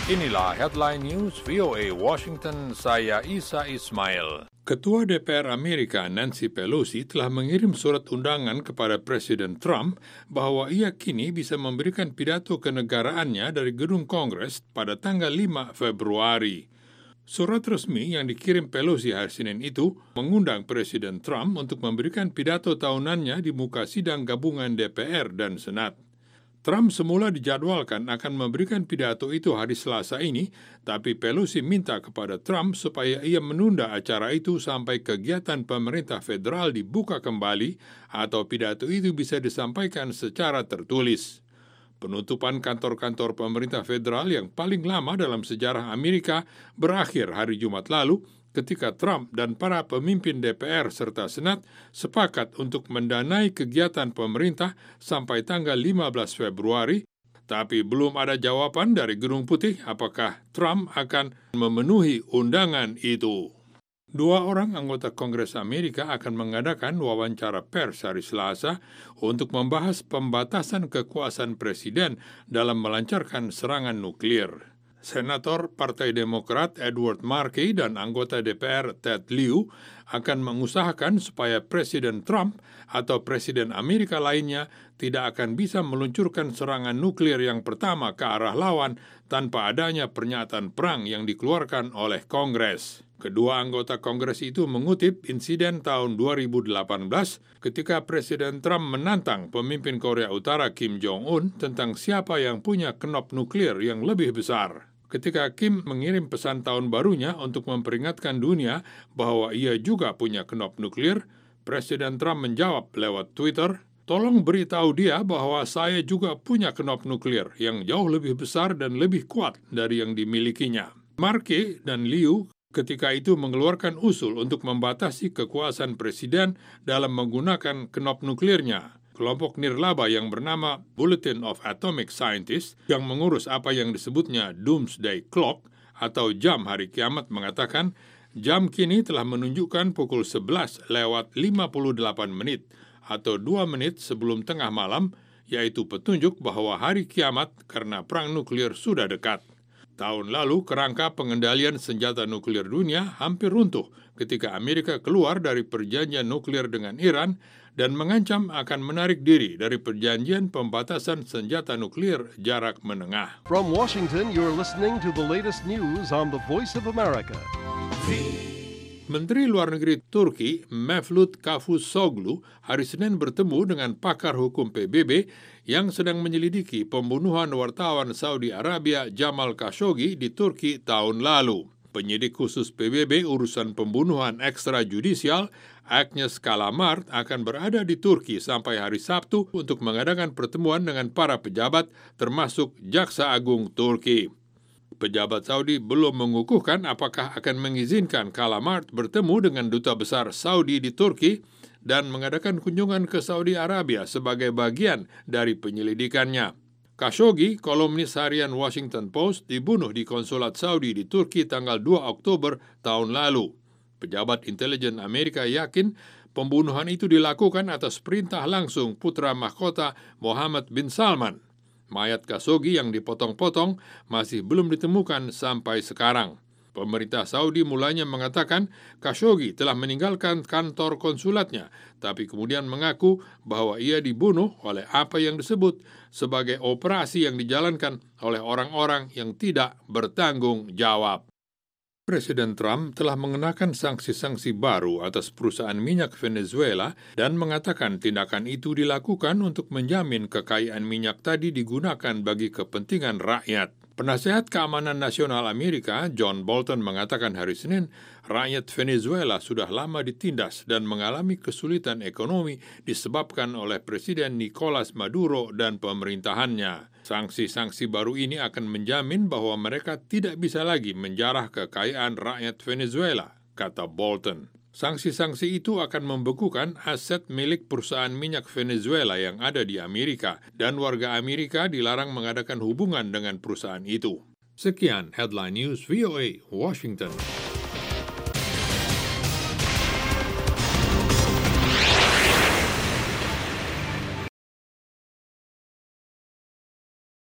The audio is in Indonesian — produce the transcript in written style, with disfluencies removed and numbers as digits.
Inilah Headline News VOA Washington, saya Isa Ismail. Ketua DPR Amerika Nancy Pelosi telah mengirim surat undangan kepada Presiden Trump bahwa ia kini bisa memberikan pidato kenegaraannya dari gedung Kongres pada tanggal 5 Februari. Surat resmi yang dikirim Pelosi hari Senin itu mengundang Presiden Trump untuk memberikan pidato tahunannya di muka sidang gabungan DPR dan Senat. Trump semula dijadwalkan akan memberikan pidato itu hari Selasa ini, tapi Pelosi minta kepada Trump supaya ia menunda acara itu sampai kegiatan pemerintah federal dibuka kembali atau pidato itu bisa disampaikan secara tertulis. Penutupan kantor-kantor pemerintah federal yang paling lama dalam sejarah Amerika berakhir hari Jumat lalu ketika Trump dan para pemimpin DPR serta Senat sepakat untuk mendanai kegiatan pemerintah sampai tanggal 15 Februari, tapi belum ada jawaban dari Gedung Putih apakah Trump akan memenuhi undangan itu. Dua orang anggota Kongres Amerika akan mengadakan wawancara pers hari Selasa untuk membahas pembatasan kekuasaan presiden dalam melancarkan serangan nuklir. Senator Partai Demokrat Edward Markey dan anggota DPR Ted Lieu akan mengusahakan supaya Presiden Trump atau Presiden Amerika lainnya tidak akan bisa meluncurkan serangan nuklir yang pertama ke arah lawan tanpa adanya pernyataan perang yang dikeluarkan oleh Kongres. Kedua anggota Kongres itu mengutip insiden tahun 2018 ketika Presiden Trump menantang pemimpin Korea Utara Kim Jong-un tentang siapa yang punya knop nuklir yang lebih besar. Ketika Kim mengirim pesan tahun barunya untuk memperingatkan dunia bahwa ia juga punya knop nuklir, Presiden Trump menjawab lewat Twitter, "Tolong beritahu dia bahwa saya juga punya knop nuklir yang jauh lebih besar dan lebih kuat dari yang dimilikinya." Markey dan Liu ketika itu mengeluarkan usul untuk membatasi kekuasaan presiden dalam menggunakan knop nuklirnya. Kelompok nirlaba yang bernama Bulletin of Atomic Scientists yang mengurus apa yang disebutnya Doomsday Clock atau jam hari kiamat mengatakan jam kini telah menunjukkan pukul 11 lewat 58 menit atau 2 menit sebelum tengah malam, yaitu petunjuk bahwa hari kiamat karena perang nuklir sudah dekat. Tahun lalu, kerangka pengendalian senjata nuklir dunia hampir runtuh ketika Amerika keluar dari perjanjian nuklir dengan Iran dan mengancam akan menarik diri dari perjanjian pembatasan senjata nuklir jarak menengah. From Washington, you're listening to the latest news on the Voice of America. Menteri Luar Negeri Turki, Mevlut Cavusoglu, hari Senin bertemu dengan pakar hukum PBB yang sedang menyelidiki pembunuhan wartawan Saudi Arabia Jamal Khashoggi di Turki tahun lalu. Penyidik khusus PBB urusan pembunuhan ekstrajudisial, Agnes Kalamart, akan berada di Turki sampai hari Sabtu untuk mengadakan pertemuan dengan para pejabat, termasuk Jaksa Agung Turki. Pejabat Saudi belum mengukuhkan apakah akan mengizinkan Kalamart bertemu dengan Duta Besar Saudi di Turki dan mengadakan kunjungan ke Saudi Arabia sebagai bagian dari penyelidikannya. Khashoggi, kolumnis harian Washington Post, dibunuh di konsulat Saudi di Turki tanggal 2 Oktober tahun lalu. Pejabat intelijen Amerika yakin pembunuhan itu dilakukan atas perintah langsung putra mahkota Mohammed bin Salman. Mayat Khashoggi yang dipotong-potong masih belum ditemukan sampai sekarang. Pemerintah Saudi mulanya mengatakan Khashoggi telah meninggalkan kantor konsulatnya, tapi kemudian mengaku bahwa ia dibunuh oleh apa yang disebut sebagai operasi yang dijalankan oleh orang-orang yang tidak bertanggung jawab. Presiden Trump telah mengenakan sanksi-sanksi baru atas perusahaan minyak Venezuela dan mengatakan tindakan itu dilakukan untuk menjamin kekayaan minyak tadi digunakan bagi kepentingan rakyat. Penasehat Keamanan Nasional Amerika, John Bolton, mengatakan hari Senin, rakyat Venezuela sudah lama ditindas dan mengalami kesulitan ekonomi disebabkan oleh Presiden Nicolas Maduro dan pemerintahannya. Sanksi-sanksi baru ini akan menjamin bahwa mereka tidak bisa lagi menjarah kekayaan rakyat Venezuela, kata Bolton. Sanksi-sanksi itu akan membekukan aset milik perusahaan minyak Venezuela yang ada di Amerika dan warga Amerika dilarang mengadakan hubungan dengan perusahaan itu. Sekian Headline News VOA Washington.